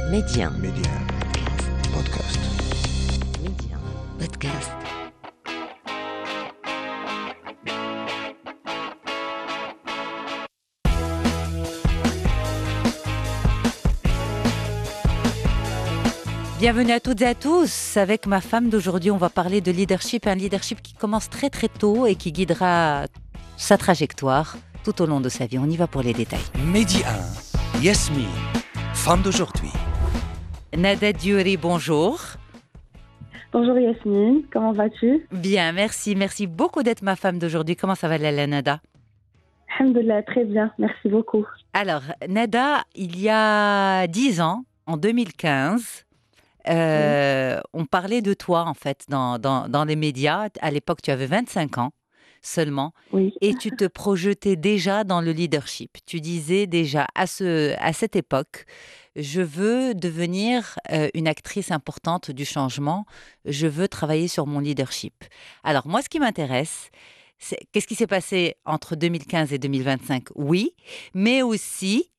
Média. Média. Podcast. Média. Podcast. Bienvenue à toutes et à tous. Avec ma femme d'aujourd'hui, on va parler de leadership, un leadership qui commence très très tôt et qui guidera sa trajectoire tout au long de sa vie. On y va pour les détails. Midi 1, Yasmine, femme d'aujourd'hui. Nada Diouri, bonjour. Bonjour Yasmine, comment vas-tu? Bien, merci. Merci beaucoup d'être ma femme d'aujourd'hui. Comment ça va, Lala Nada? Alhamdoulilah, très bien, merci beaucoup. Alors, Nada, il y a 10 ans, en 2015, on parlait de toi, en fait, dans les médias. À l'époque, tu avais 25 ans seulement. Oui. Et tu te projetais déjà dans le leadership. Tu disais déjà à cette époque, je veux devenir une actrice importante du changement. Je veux travailler sur mon leadership. Alors, moi, ce qui m'intéresse, c'est qu'est-ce qui s'est passé entre 2015 et 2025? Oui, mais aussi,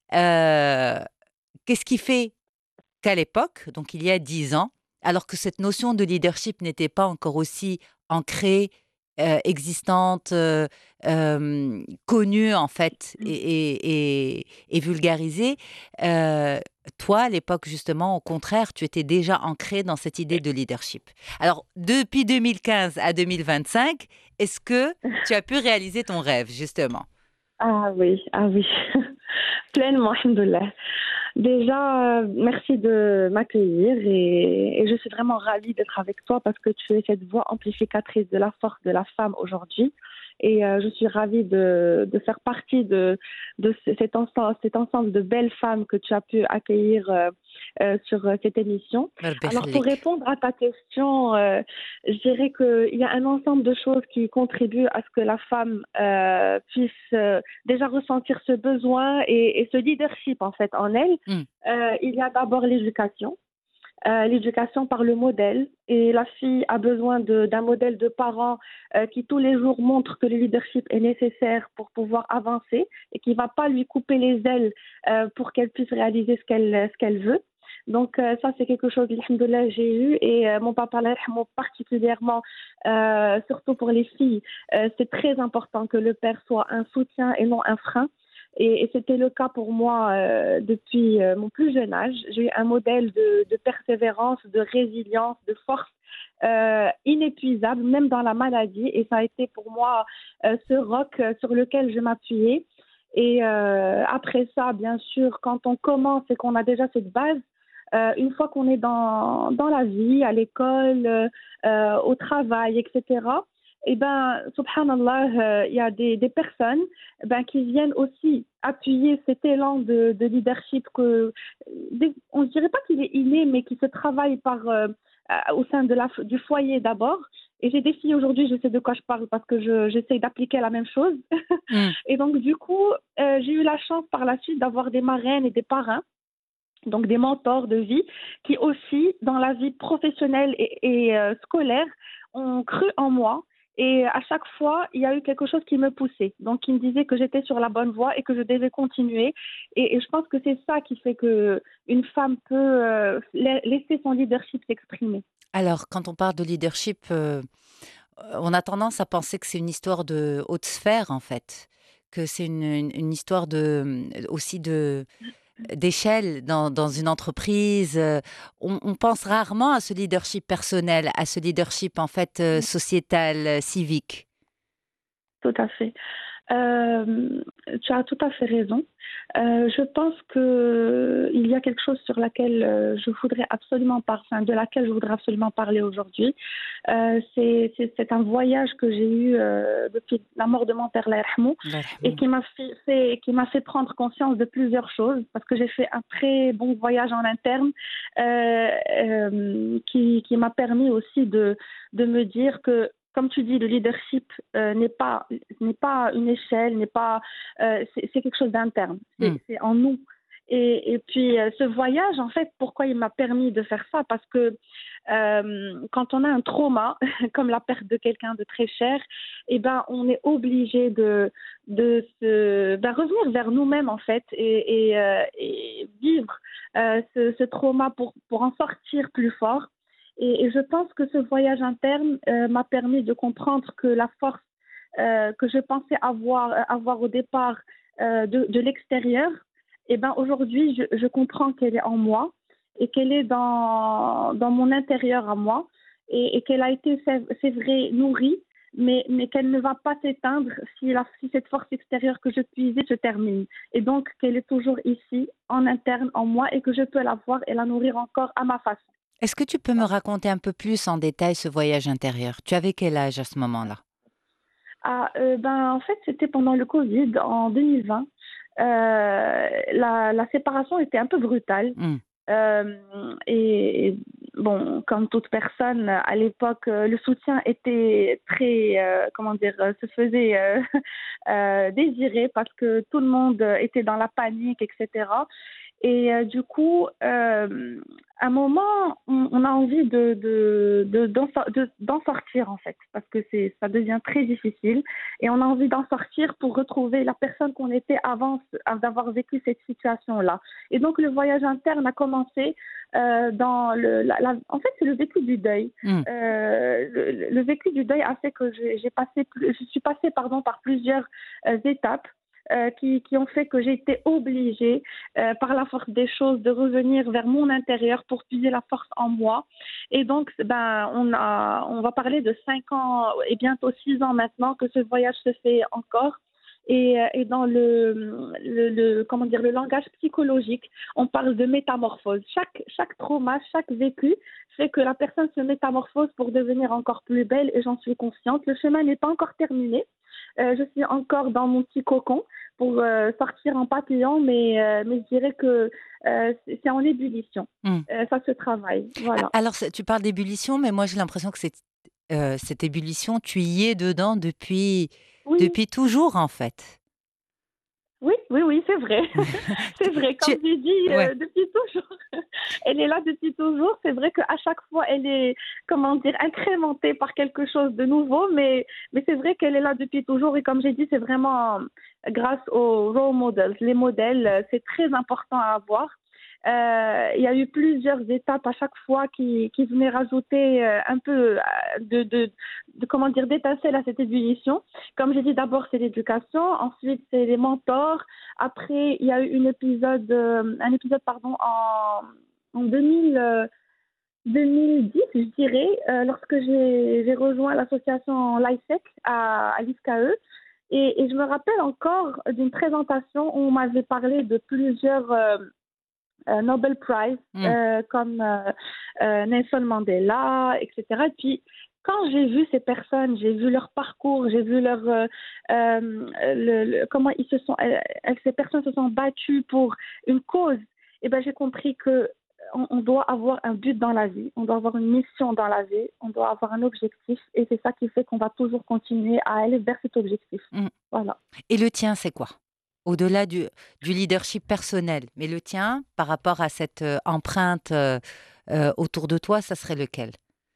qu'est-ce qui fait qu'à l'époque, donc il y a 10 ans, alors que cette notion de leadership n'était pas encore aussi ancrée, existante, connue en fait et vulgarisée, toi à l'époque justement, au contraire, tu étais déjà ancrée dans cette idée de leadership. Alors depuis 2015 à 2025, est-ce que tu as pu réaliser ton rêve justement? Ah oui. Pleinement, alhamdoulilah. Déjà, merci de m'accueillir et je suis vraiment ravie d'être avec toi parce que tu es cette voix amplificatrice de la force de la femme aujourd'hui. Et je suis ravie de faire partie de cet ensemble de belles femmes que tu as pu accueillir sur cette émission. Alors, pour répondre à ta question, je dirais qu'il y a un ensemble de choses qui contribuent à ce que la femme puisse déjà ressentir ce besoin et ce leadership en fait en elle. Il y a d'abord l'éducation. L'éducation par le modèle, et la fille a besoin d'un modèle de parents qui tous les jours montre que le leadership est nécessaire pour pouvoir avancer et qui ne va pas lui couper les ailes pour qu'elle puisse réaliser ce qu'elle veut. Donc ça c'est quelque chose alhamdoulilah j'ai eu et mon papa Allah yarhamou particulièrement surtout pour les filles c'est très important que le père soit un soutien et non un frein. Et c'était le cas pour moi depuis mon plus jeune âge. J'ai eu un modèle de persévérance, de résilience, de force inépuisable, même dans la maladie. Et ça a été pour moi ce roc sur lequel je m'appuyais. Et après ça, bien sûr, quand on commence et qu'on a déjà cette base, une fois qu'on est dans la vie, à l'école, au travail, etc., eh ben, subhanallah, il y a des personnes qui viennent aussi appuyer cet élan de leadership on ne dirait pas qu'il est inné, mais qui se travaille au sein du foyer d'abord. Et j'ai des filles aujourd'hui, je sais de quoi je parle parce que j'essaie d'appliquer la même chose. Et donc, du coup, j'ai eu la chance par la suite d'avoir des marraines et des parrains, donc des mentors de vie, qui aussi, dans la vie professionnelle et scolaire, ont cru en moi. Et à chaque fois, il y a eu quelque chose qui me poussait, donc qui me disait que j'étais sur la bonne voie et que je devais continuer. Et je pense que c'est ça qui fait qu'une femme peut laisser son leadership s'exprimer. Alors, quand on parle de leadership, on a tendance à penser que c'est une histoire de haute sphère, en fait, que c'est une histoire aussi d'échelle dans une entreprise. On pense rarement à ce leadership personnel, à ce leadership, en fait, sociétal, civique. Tout à fait. Tu as tout à fait raison. Je pense qu'il y a quelque chose sur laquelle de laquelle je voudrais absolument parler aujourd'hui. C'est un voyage que j'ai eu depuis la mort de mon père, Allah yarhamou, et qui m'a fait prendre conscience de plusieurs choses, parce que j'ai fait un très bon voyage en interne qui m'a permis aussi de me dire que, comme tu dis, le leadership n'est pas une échelle, c'est quelque chose d'interne, c'est en nous. Et puis, ce voyage, en fait, pourquoi il m'a permis de faire ça? Parce que quand on a un trauma, comme la perte de quelqu'un de très cher, eh ben, on est obligé de revenir vers nous-mêmes, en fait, et vivre ce trauma pour en sortir plus fort. Et je pense que ce voyage interne m'a permis de comprendre que la force que je pensais avoir au départ de l'extérieur, eh ben aujourd'hui, je comprends qu'elle est en moi et qu'elle est dans mon intérieur à moi et qu'elle a été, c'est vrai, nourrie, mais qu'elle ne va pas s'éteindre si cette force extérieure que je puisais se termine. Et donc, qu'elle est toujours ici, en interne, en moi, et que je peux la voir et la nourrir encore à ma façon. Est-ce que tu peux me raconter un peu plus en détail ce voyage intérieur? Tu avais quel âge à ce moment-là? En fait, c'était pendant le Covid, en 2020. La séparation était un peu brutale. Hmm. Et bon, comme toute personne, à l'époque, le soutien était très, se faisait désirer parce que tout le monde était dans la panique, etc. Et du coup, à un moment, on a envie d'en sortir, en fait, parce que ça devient très difficile. Et on a envie d'en sortir pour retrouver la personne qu'on était avant d'avoir vécu cette situation-là. Et donc, le voyage interne a commencé en fait, c'est le vécu du deuil. Le vécu du deuil a fait que je suis passée par plusieurs étapes. Qui ont fait que j'ai été obligée, par la force des choses, de revenir vers mon intérieur pour puiser la force en moi. Et donc, on va parler de 5 ans et bientôt 6 ans maintenant que ce voyage se fait encore. Et dans le langage psychologique, on parle de métamorphose. Chaque trauma, chaque vécu fait que la personne se métamorphose pour devenir encore plus belle, et j'en suis consciente. Le chemin n'est pas encore terminé. Je suis encore dans mon petit cocon pour sortir en papillon, mais je dirais que c'est en ébullition. Ça se travaille. Voilà. Alors, tu parles d'ébullition, mais moi j'ai l'impression que cette ébullition, tu y es dedans depuis Oui. toujours, en fait. Oui, c'est vrai. C'est vrai, comme j'ai dit, Ouais. depuis toujours. Elle est là depuis toujours. C'est vrai qu'à chaque fois, elle est, incrémentée par quelque chose de nouveau, mais c'est vrai qu'elle est là depuis toujours. Et comme j'ai dit, c'est vraiment grâce aux role models. Les modèles, c'est très important à avoir. Il y a eu plusieurs étapes à chaque fois qui venaient rajouter un peu d'étincelle à cette ébullition. Comme j'ai dit, d'abord c'est l'éducation, ensuite c'est les mentors. Après, il y a eu un épisode en 2010, je dirais, lorsque j'ai rejoint l'association LISEC à l'ISKE. Et je me rappelle encore d'une présentation où on m'avait parlé de plusieurs Nobel Prize, comme Nelson Mandela, etc. Et puis, quand j'ai vu ces personnes, j'ai vu leur parcours, j'ai vu comment ces personnes se sont battues pour une cause, et ben j'ai compris que on doit avoir un but dans la vie, on doit avoir une mission dans la vie, on doit avoir un objectif, et c'est ça qui fait qu'on va toujours continuer à aller vers cet objectif. Voilà. Et le tien, c'est quoi? Au-delà du leadership personnel, mais le tien, par rapport à cette empreinte autour de toi, ça serait lequel?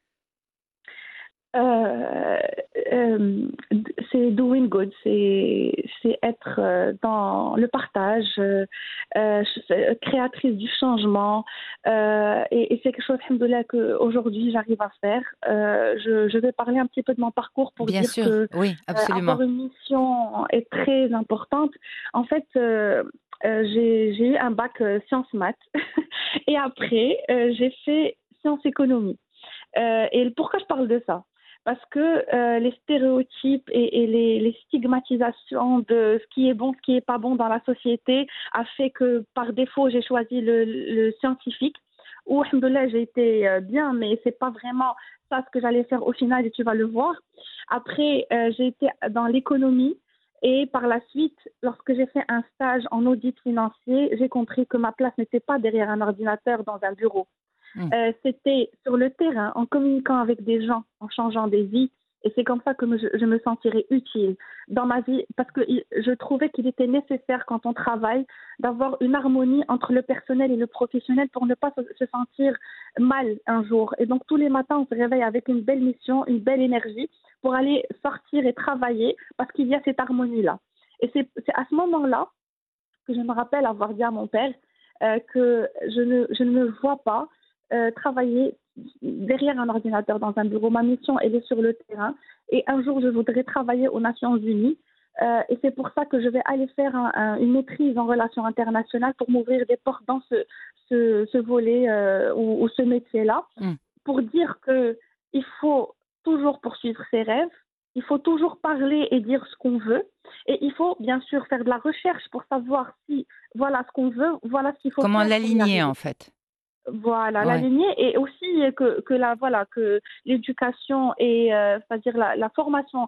C'est doing good, c'est être dans le partage, créatrice du changement, et c'est quelque chose, alhamdoulilah, qu'aujourd'hui j'arrive à faire. Je vais parler un petit peu de mon parcours pour Bien dire sûr, que oui, absolument. avoir une mission est très importante. En fait, j'ai eu un bac sciences maths et après j'ai fait sciences économie. Et pourquoi je parle de ça? Parce que les stéréotypes et les stigmatisations de ce qui est bon, ce qui n'est pas bon dans la société a fait que par défaut, j'ai choisi le scientifique, où, alhamdoulilah, j'ai été bien, mais ce n'est pas vraiment ça ce que j'allais faire au final, et tu vas le voir. Après, j'ai été dans l'économie, et par la suite, lorsque j'ai fait un stage en audit financier, j'ai compris que ma place n'était pas derrière un ordinateur dans un bureau. C'était sur le terrain, en communiquant avec des gens, en changeant des vies. Et c'est comme ça que je me sentirais utile dans ma vie, parce que je trouvais qu'il était nécessaire quand on travaille d'avoir une harmonie entre le personnel et le professionnel pour ne pas se sentir mal un jour. Et donc tous les matins, on se réveille avec une belle mission, une belle énergie pour aller sortir et travailler parce qu'il y a cette harmonie-là. Et c'est à ce moment-là que je me rappelle avoir dit à mon père que je ne me vois pas travailler derrière un ordinateur dans un bureau. Ma mission, elle est sur le terrain. Et un jour, je voudrais travailler aux Nations Unies. Et c'est pour ça que je vais aller faire une maîtrise en relations internationales pour m'ouvrir des portes dans ce volet ou ce métier-là. Pour dire qu'il faut toujours poursuivre ses rêves. Il faut toujours parler et dire ce qu'on veut. Et il faut bien sûr faire de la recherche pour savoir si voilà ce qu'on veut, voilà ce qu'il faut Comment faire pour y l'aligner, arriver. en fait. Voilà, Ouais. l'aligner et aussi que l'éducation et c'est-à-dire la formation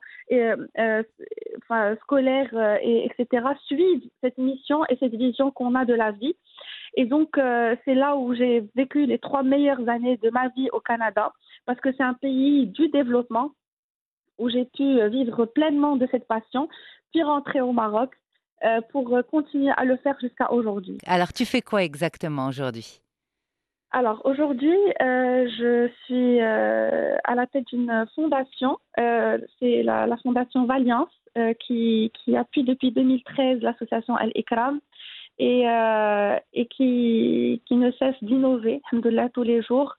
scolaire etc. suivent cette mission et cette vision qu'on a de la vie. Et donc c'est là où j'ai vécu les 3 meilleures années de ma vie au Canada parce que c'est un pays du développement où j'ai pu vivre pleinement de cette passion, puis rentrer au Maroc pour continuer à le faire jusqu'à aujourd'hui. Alors, tu fais quoi exactement aujourd'hui? Alors aujourd'hui, je suis à la tête d'une fondation, c'est la fondation Valiance qui appuie depuis 2013 l'association Al-Ikram et qui ne cesse d'innover, alhamdoulilah, tous les jours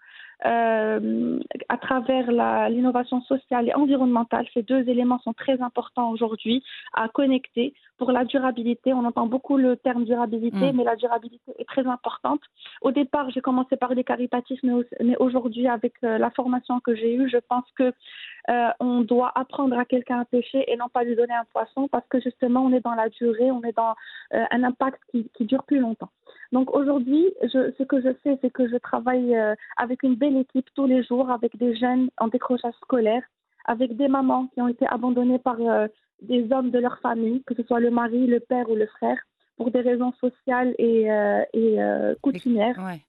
à travers l'innovation sociale et environnementale. Ces 2 éléments sont très importants aujourd'hui à connecter pour la durabilité. On entend beaucoup le terme durabilité, mais la durabilité est très importante. Au départ, j'ai commencé par les caritatifs, mais aujourd'hui, avec la formation que j'ai eue, je pense que on doit apprendre à quelqu'un à pêcher et non pas lui donner un poisson parce que justement, on est dans la durée, on est dans un impact qui dure plus longtemps. Donc aujourd'hui, ce que je fais, c'est que je travaille avec une belle équipe tous les jours, avec des jeunes en décrochage scolaire, avec des mamans qui ont été abandonnées par des hommes de leur famille, que ce soit le mari, le père ou le frère, pour des raisons sociales et coutumières, Ouais.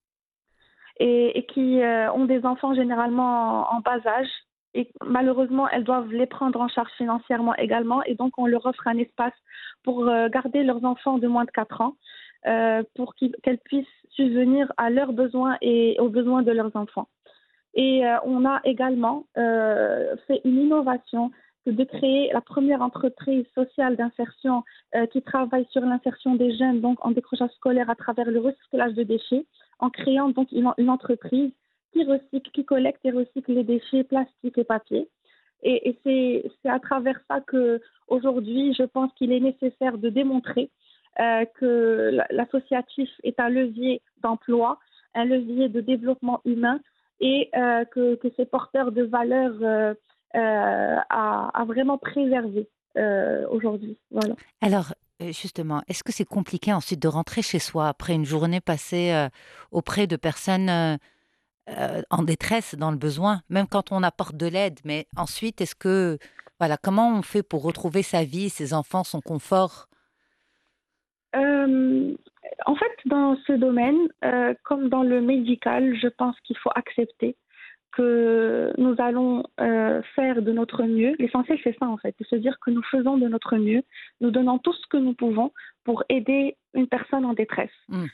et qui ont des enfants généralement en bas âge. Et malheureusement, elles doivent les prendre en charge financièrement également. Et donc, on leur offre un espace pour garder leurs enfants de moins de 4 ans, pour qu'elles puissent subvenir à leurs besoins et aux besoins de leurs enfants. Et on a également fait une innovation, c'est de créer la première entreprise sociale d'insertion qui travaille sur l'insertion des jeunes donc en décrochage scolaire à travers le recyclage de déchets, en créant donc une entreprise qui recycle, qui collecte et recycle les déchets plastiques et papier. Et c'est à travers ça que aujourd'hui, je pense qu'il est nécessaire de démontrer que l'associatif est un levier d'emploi, un levier de développement humain et que c'est porteur de valeurs à vraiment préserver aujourd'hui. Voilà. Alors, justement, est-ce que c'est compliqué ensuite de rentrer chez soi après une journée passée auprès de personnes en détresse, dans le besoin, même quand on apporte de l'aide? Mais ensuite, voilà, comment on fait pour retrouver sa vie, ses enfants, son confort? En fait, dans ce domaine, comme dans le médical, je pense qu'il faut accepter que nous allons faire de notre mieux. L'essentiel, c'est ça en fait, de se dire que nous faisons de notre mieux, nous donnons tout ce que nous pouvons pour aider une personne en détresse.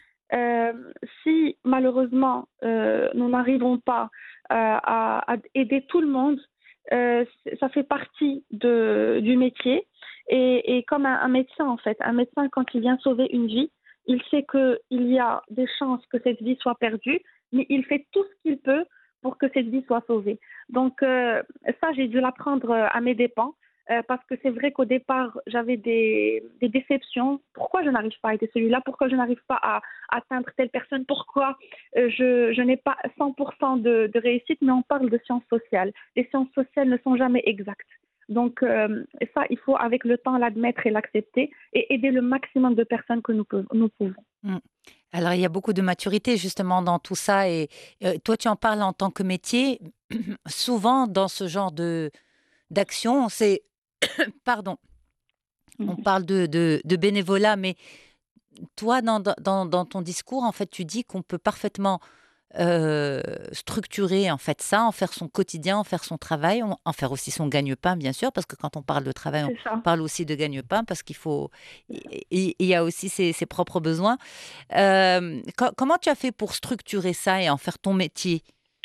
Si malheureusement nous n'arrivons pas à aider tout le monde, ça fait partie du métier et comme un médecin en fait, un médecin quand il vient sauver une vie, il sait qu'il y a des chances que cette vie soit perdue, mais il fait tout ce qu'il peut pour que cette vie soit sauvée. Donc ça, j'ai dû l'apprendre à mes dépens. Parce que c'est vrai qu'au départ, j'avais des déceptions. Pourquoi je n'arrive pas à aider celui-là? Pourquoi je n'arrive pas à atteindre telle personne? Pourquoi je n'ai pas 100% de réussite? Mais on parle de sciences sociales. Les sciences sociales ne sont jamais exactes. Donc ça, il faut avec le temps l'admettre et l'accepter et aider le maximum de personnes que nous pouvons. Alors, il y a beaucoup de maturité justement dans tout ça. Et toi, tu en parles en tant que métier. Souvent, dans ce genre d'action, c'est... Pardon, on parle de bénévolat, mais toi, dans ton discours, en fait, tu dis qu'on peut parfaitement structurer en fait ça, en faire son quotidien, en faire son travail, en faire aussi son gagne-pain, bien sûr, parce que quand on parle de travail, C'est on ça. parle aussi de gagne-pain, parce il y a aussi ses propres besoins. Comment tu as fait pour structurer ça et en faire ton métier?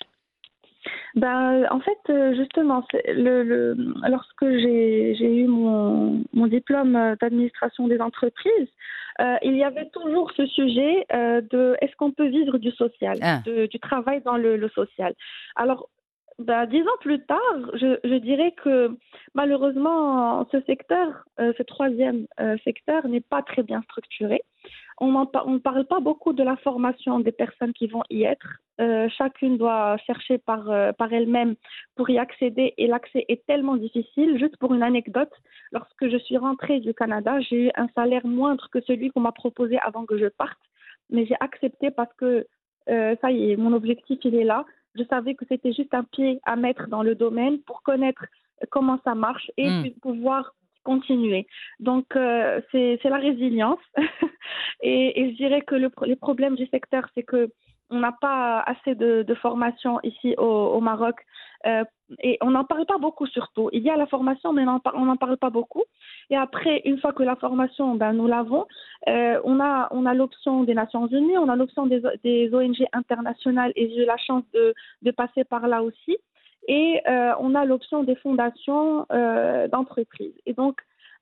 Ben, en fait, justement, lorsque j'ai eu mon diplôme d'administration des entreprises, il y avait toujours ce sujet de est-ce qu'on peut vivre du social, Ah, du travail dans le social. Alors, ben, 10 ans plus tard, je dirais que malheureusement, ce secteur, ce troisième secteur, n'est pas très bien structuré. On ne parle pas beaucoup de la formation des personnes qui vont y être. Chacune doit chercher par elle-même pour y accéder et l'accès est tellement difficile. Juste pour une anecdote, lorsque je suis rentrée du Canada, j'ai eu un salaire moindre que celui qu'on m'a proposé avant que je parte, mais j'ai accepté parce que ça y est, mon objectif il est là. Je savais que c'était juste un pied à mettre dans le domaine pour connaître comment ça marche et hmm, puis pouvoir continuer. Donc, c'est la résilience. Et je dirais que les problèmes du secteur, c'est que on n'a pas assez de formation ici au Maroc euh, et on n'en parle pas beaucoup surtout. Il y a la formation, mais on n'en parle pas beaucoup. Et après, une fois que la formation, ben, nous l'avons, on a l'option des Nations Unies, on a l'option des ONG internationales et j'ai eu la chance de passer par là aussi. Et on a l'option des fondations d'entreprises. Et donc,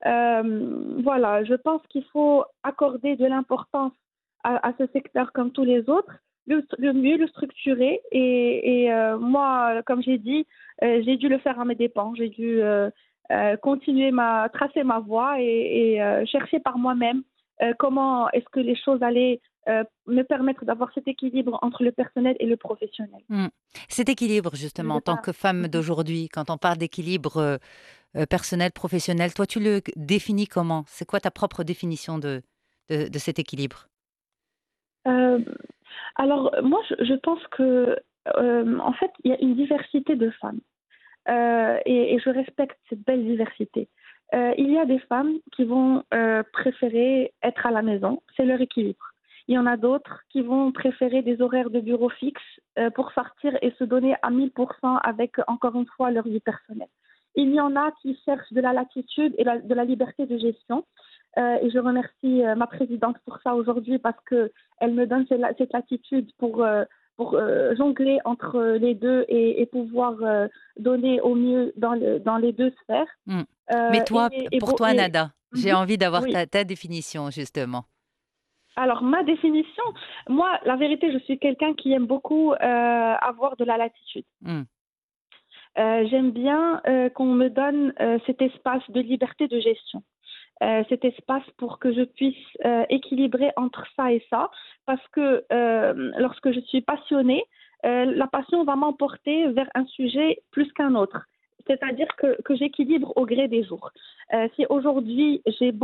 voilà, je pense qu'il faut accorder de l'importance à ce secteur comme tous les autres, le mieux le structurer. Et moi, comme j'ai dit, j'ai dû le faire à mes dépens. J'ai dû continuer tracer ma voie et chercher par moi-même comment est-ce que les choses allaient me permettre d'avoir cet équilibre entre le personnel et le professionnel. hmm. Cet équilibre, Je justement, sais en tant pas. que femme d'aujourd'hui, quand on parle d'équilibre personnel, professionnel, toi, tu le définis comment? C'est quoi ta propre définition de cet équilibre? Euh, alors, moi, je pense que, en fait, il y a une diversité de femmes. Et je respecte cette belle diversité. Il y a des femmes qui vont préférer être à la maison, c'est leur équilibre. Il y en a d'autres qui vont préférer des horaires de bureau fixes pour sortir et se donner à 1000% avec, encore une fois, leur vie personnelle. Il y en a qui cherchent de la latitude et de la liberté de gestion. Et je remercie ma présidente pour ça aujourd'hui parce qu'elle me donne cette latitude pour jongler entre les deux et pouvoir donner au mieux dans les deux sphères. Hmm. Mais toi, pour toi, Nada, j'ai Mhm. envie d'avoir Oui. ta définition, justement. Alors, ma définition, moi, la vérité, je suis quelqu'un qui aime beaucoup avoir de la latitude. Hmm. J'aime bien qu'on me donne cet espace de liberté de gestion. Cet espace pour que je puisse équilibrer entre ça et ça, parce que lorsque je suis passionnée, la passion va m'emporter vers un sujet plus qu'un autre. C'est-à-dire que j'équilibre au gré des jours. Si aujourd'hui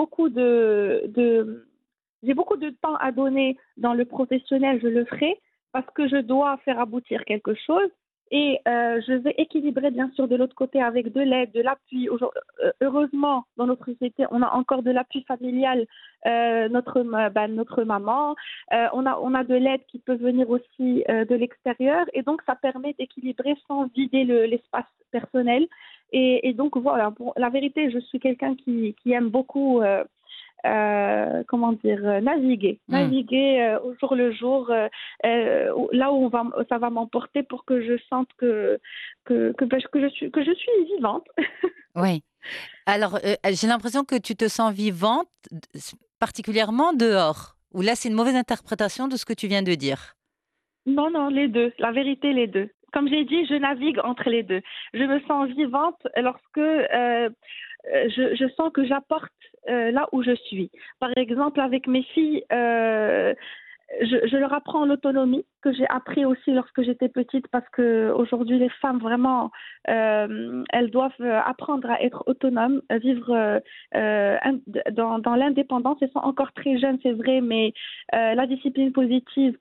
j'ai beaucoup de temps à donner dans le professionnel, je le ferai parce que je dois faire aboutir quelque chose. Et je vais équilibrer, bien sûr, de l'autre côté avec de l'aide, de l'appui. Heureusement, dans notre société, on a encore de l'appui familial, notre maman. On a de l'aide qui peut venir aussi de l'extérieur. Et donc, ça permet d'équilibrer sans vider l'espace personnel. Et donc, voilà, pour la vérité, je suis quelqu'un qui aime beaucoup comment dire, Hmm. naviguer au jour le jour, là où ça va m'emporter pour que je sente que je suis vivante. Oui. Alors, j'ai l'impression que tu te sens vivante, particulièrement dehors. Ou là, c'est une mauvaise interprétation de ce que tu viens de dire. Non, non, les deux. La vérité, les deux. Comme j'ai dit, je navigue entre les deux. Je me sens vivante lorsque je sens que j'apporte là où je suis. Par exemple, avec mes filles, je leur apprends l'autonomie que j'ai appris aussi lorsque j'étais petite parce que aujourd'hui les femmes vraiment elles doivent apprendre à être autonomes, vivre dans l'indépendance. Elles sont encore très jeunes, c'est vrai, mais la discipline positive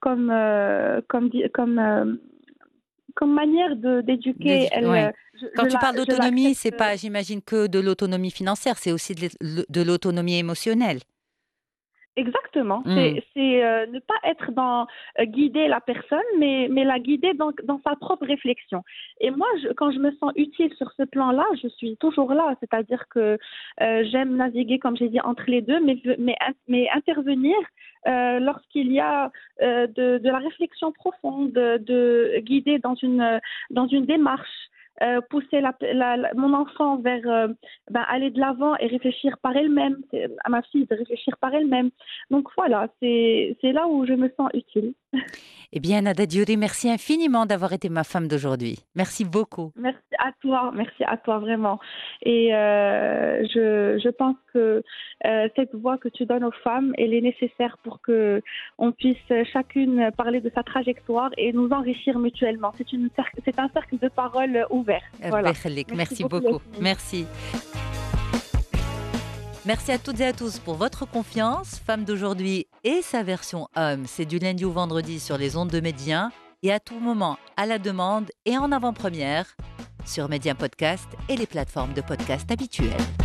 comme manière d'éduquer, Ouais. Quand tu parles je d'autonomie, c'est l'accepte. pas, j'imagine, que de l'autonomie financière, c'est aussi de l'autonomie émotionnelle. Exactement. Mm. C'est ne pas être dans guider la personne, mais la guider dans sa propre réflexion. Et moi, quand je me sens utile sur ce plan-là, je suis toujours là. C'est-à-dire que j'aime naviguer, comme j'ai dit, entre les deux, mais intervenir lorsqu'il y a de la réflexion profonde, de guider dans une démarche. Pousser mon enfant vers aller de l'avant et réfléchir par elle-même, à ma fille de réfléchir par elle-même. Donc voilà, c'est là où je me sens utile. Eh bien, Nada Diouri, merci infiniment d'avoir été ma femme d'aujourd'hui. Merci beaucoup. Merci à toi vraiment. Et je pense que cette voix que tu donnes aux femmes, elle est nécessaire pour que on puisse chacune parler de sa trajectoire et nous enrichir mutuellement. C'est un cercle de parole ouvert. Voilà. Merci beaucoup. Merci. Merci à toutes et à tous pour votre confiance. Femme d'aujourd'hui et sa version homme, c'est du lundi au vendredi sur les ondes de Média et à tout moment à la demande et en avant-première sur Média Podcast et les plateformes de podcast habituelles.